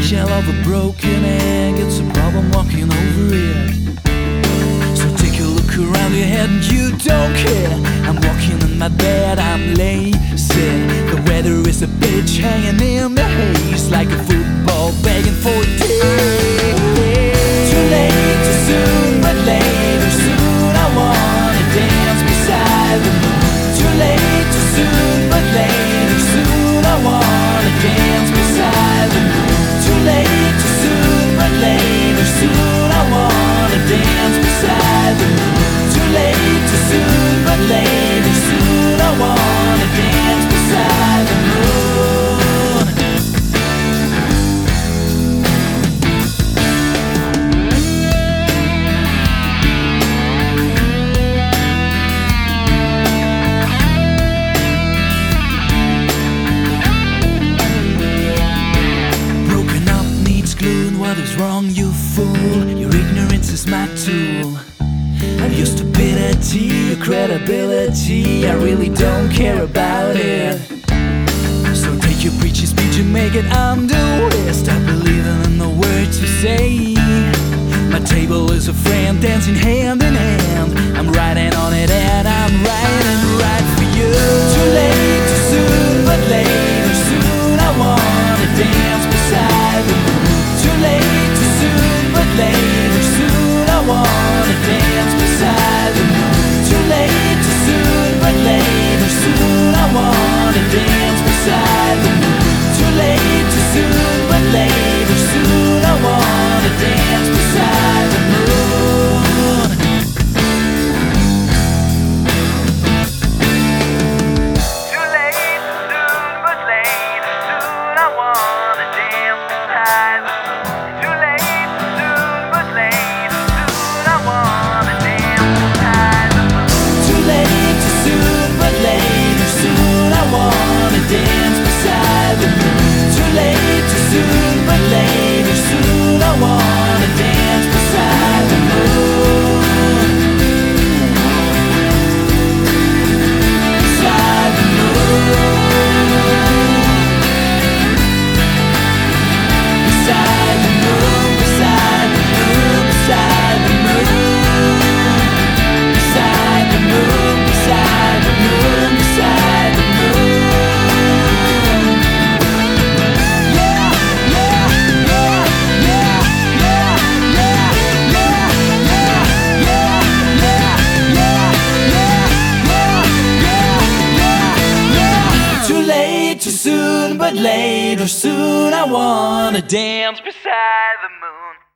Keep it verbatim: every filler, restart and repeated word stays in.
shell of a broken egg, it's a problem walking over it. So take a look around your head and you don't care. I'm walking in my bed, I'm lazy. The weather is a bitch hanging in the haze, like a football begging for a day. Too late, too soon, but later soon I wanna dance beside the moon. Too late, too soon, but later soon I wanna dance beside the moon. Too late, too soon, but later soon I wanna dance beside the moon. Too late, too soon, but later soon I wanna dance beside the moon. What is wrong, you fool? Your ignorance is my tool. I'm used to stupidity, your credibility, I really don't care about it. So take your preachy speech and make it underwear. Stop believing in the words you say. My table is a friend dancing hand in hand. I'm riding on it and I'm riding right for you. Too late, too soon, but later soon I wanna dance beside the moon. Too late, too soon, but later soon I wanna dance beside the moon. Too late, too soon, but later soon I wanna dance beside the moon. Too late, too soon, but later soon I wanna dance beside the moon. Too late, too soon, but later soon I wanna dance beside the moon. Too late, too soon, but later soon I wanna dance beside the moon. Too late, too soon, but later soon I wanna dance beside the moon. Too late, too soon, but later soon I wanna dance beside the moon. Beside the moon. Beside the moon, beside the moon, beside the moon. Beside the moon, beside the moon, beside the moon. Yeah, yeah, yeah, yeah, yeah, yeah, yeah, yeah, yeah, yeah, yeah, yeah, yeah. Too late, too soon, but later soon I wanna dance Beside the moon.